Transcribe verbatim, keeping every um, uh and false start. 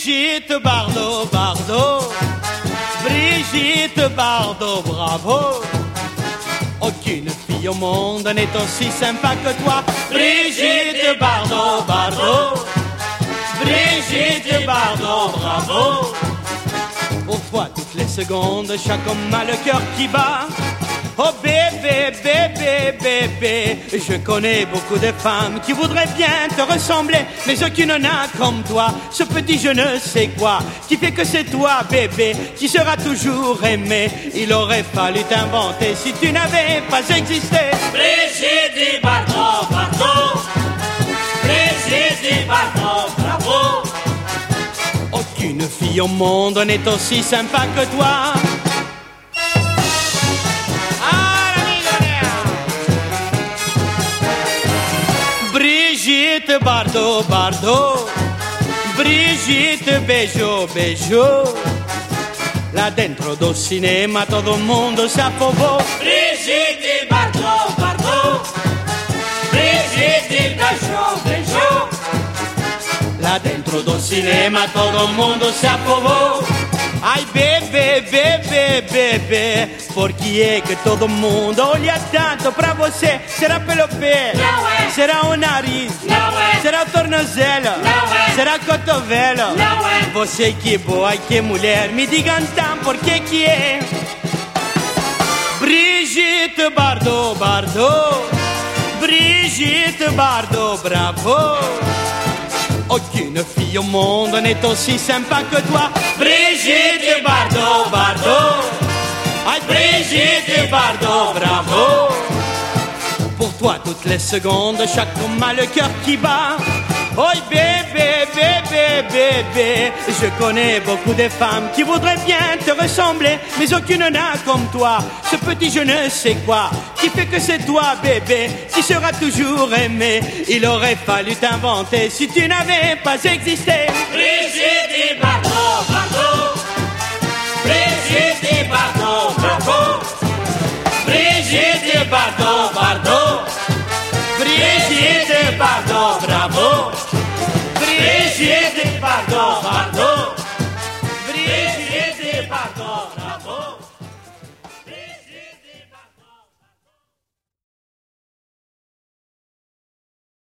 Brigitte Bardot, Bardot, Brigitte Bardot, bravo. Aucune fille au monde n'est aussi sympa que toi. Brigitte Bardot, Bardot, Brigitte Bardot, bravo. Pour toi toutes les secondes, chaque homme a le cœur qui bat. Oh bébé, bébé, bébé, je connais beaucoup de femmes qui voudraient bien te ressembler, mais aucune n'a comme toi, ce petit je ne sais quoi, qui fait que c'est toi bébé, qui sera toujours aimé. Il aurait fallu t'inventer si tu n'avais pas existé. Brigitte Bardot, Bardot, Brigitte Bardot, bravo. Aucune fille au monde n'est aussi sympa que toi. Brigitte Bardot, Bardot, Brigitte beijo, beijo. Là dentro do cinema todo mundo se affogò. Brigitte Bardot, Bardot, Brigitte beijo, beijo. Là dentro do cinema todo mundo se affogò. Ai bebê, bebê, bebê, por que é que todo mundo olha tanto pra você? Será pelo pé? Não é. Será o nariz? Não é. Será o tornozelo? Não é. Será o cotovelo? Não é. Você que boa e que mulher, me digam então por que que é? Brigitte Bardot, Bardot, Brigitte Bardot, bravo. Aucune fille au monde n'est aussi sympa que toi. Brigitte Bardot, Bardot, ay Brigitte Bardot, bravo. Pour toi toutes les secondes, chaque homme a le cœur qui bat. Oh bébé, bébé, bébé, je connais beaucoup de femmes qui voudraient bien te ressembler, mais aucune n'a comme toi, ce petit je ne sais quoi, qui fait que c'est toi bébé, qui sera toujours aimé. Il aurait fallu t'inventer si tu n'avais pas existé. Brigitte Bardot.